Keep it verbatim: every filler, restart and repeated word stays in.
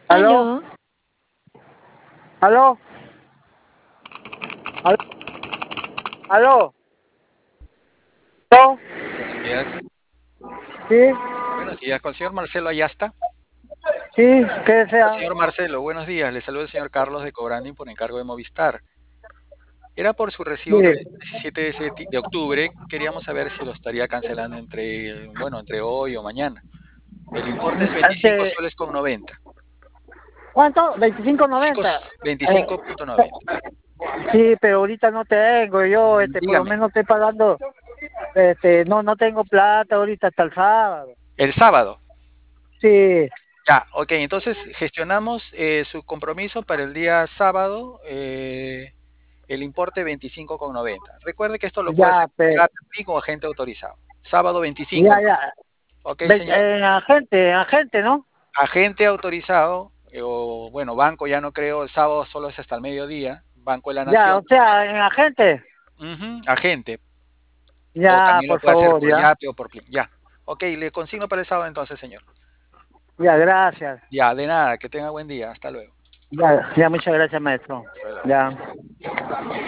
¿Aló? Aló. ¿Aló? ¿Aló? ¿Aló? ¿Aló? Buenos días. ¿Sí? Buenos días, con el señor Marcelo Ayasta. ¿Sí? ¿Qué desea? Señor Marcelo, buenos días. Le saluda el señor Carlos de Cobrani por encargo de Movistar. Era por su recibo que Mire, venció el diecisiete de, seti- de octubre. Queríamos saber si lo estaría cancelando entre, bueno, entre hoy o mañana. El importe es veinticinco este, soles con noventa. ¿cuánto? veinticinco veinticinco, noventa. Eh, veinticinco punto noventa. sí, pero ahorita no tengo. Yo, Mm, este, por lo Dígame. menos estoy pagando, este, no, no tengo plata ahorita hasta el sábado. El sábado. Sí, Ya, ok. Entonces gestionamos eh, su compromiso para el día sábado. eh, el importe veinticinco con noventa. Recuerde que esto lo puede hacer ya, pe, con agente autorizado. Sábado veinticinco, ya, entonces. ya. Ok, Ve- señor. En agente, en agente, ¿no? Agente autorizado, eh, o bueno, banco ya no creo, el sábado solo es hasta el mediodía, Banco de la Ya, Nación. o sea, en agente. Ujú, agente, o Ya, también lo por puede hacer favor, por ya. Yape o por Plin. Ya. Ok, le consigno para el sábado entonces, señor. Ya, gracias. Ya, de nada, que tenga buen día. Hasta luego. Ya, ya, muchas gracias, maestro. Hasta luego. Ya.